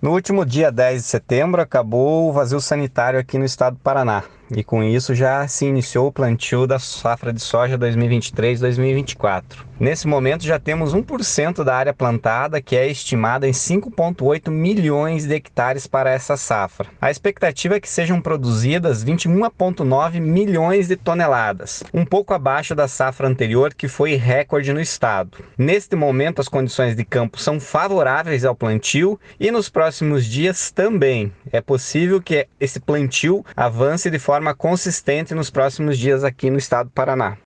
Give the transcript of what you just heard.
No último dia 10 de setembro, acabou o vazio sanitário aqui no estado do Paraná. E com isso já se iniciou o plantio da safra de soja 2023-2024. Nesse momento já temos 1% da área plantada, que é estimada em 5,8 milhões de hectares para essa safra. A expectativa é que sejam produzidas 21,9 milhões de toneladas, um pouco abaixo da safra anterior, que foi recorde no estado. Neste momento as condições de campo são favoráveis ao plantio e nos próximos dias também. É possível que esse plantio avance de forma consistente nos próximos dias aqui no estado do Paraná.